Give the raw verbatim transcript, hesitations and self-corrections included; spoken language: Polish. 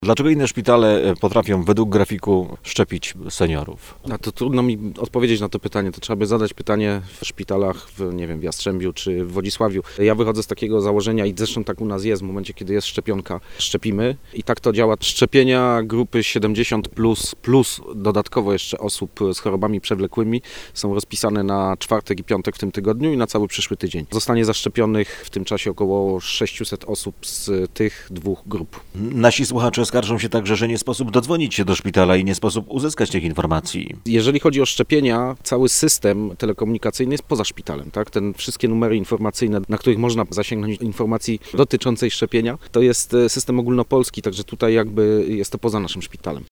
Dlaczego inne szpitale potrafią według grafiku szczepić seniorów? A to trudno mi odpowiedzieć na to pytanie. To trzeba by zadać pytanie w szpitalach w, nie wiem, w Jastrzębiu czy w Wodzisławiu. Ja wychodzę z takiego założenia i zresztą tak u nas jest, w momencie kiedy jest szczepionka, szczepimy. I tak to działa. Szczepienia grupy siedemdziesiąt plus, plus dodatkowo jeszcze osób z chorobami przewlekłymi są rozpisane na czwartek i piątek w tym tygodniu i na cały przyszły tydzień. Zostanie zaszczepionych w tym czasie około sześciuset osób z tych dwóch grup. Nasi słuchacze skarżą się także, że nie sposób dodzwonić się do szpitala i nie sposób uzyskać tych informacji. Jeżeli chodzi o szczepienia, cały system telekomunikacyjny jest poza szpitalem. Tak? Ten wszystkie numery informacyjne, na których można zasięgnąć informacji dotyczącej szczepienia, to jest system ogólnopolski, także tutaj jakby jest to poza naszym szpitalem.